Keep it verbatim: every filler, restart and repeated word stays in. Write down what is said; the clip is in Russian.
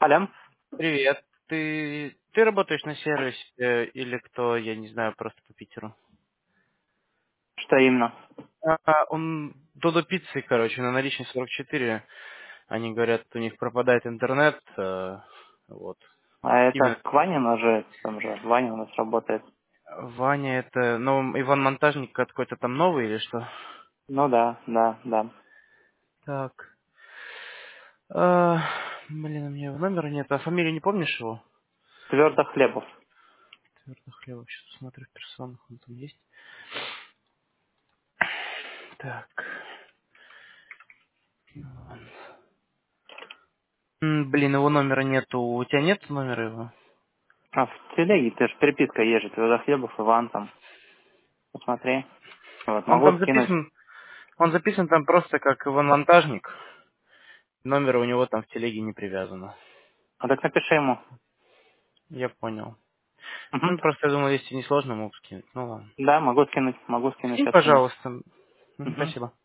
Алло, Привет. Ты, ты работаешь на сервисе э, или кто, я не знаю, просто по Питеру? что именно? А, он Додо Пиццы, короче, на наличной сорок четыре. Они говорят, у них пропадает интернет. э, вот. А это Именно к Ване же, там же, Ваня у нас работает. Ваня, это, ну, Иван Монтажник какой-то там новый или что? Ну да, да, да. Так. А, блин, у меня его номера нет. А фамилию не помнишь его? Твердо хлебов. Твердо хлеб. Сейчас посмотрю в персонах, он там есть. Так. М, Блин, его номера нету. У тебя нет номера его? А в телеге, ты же переписка есть же, Твердо хлебов, Иван там. Посмотри. Вот, Он могу там скинуть. записан, он записан там просто как Иван Монтажник. Номера у него там в телеге не привязано. А так напиши ему. Я понял. Угу. Ну, просто я думал, если не сложно, могу скинуть. Ну ладно. Да, могу скинуть, могу скинуть Скинь, сейчас ему. пожалуйста. Мгм, Угу. спасибо.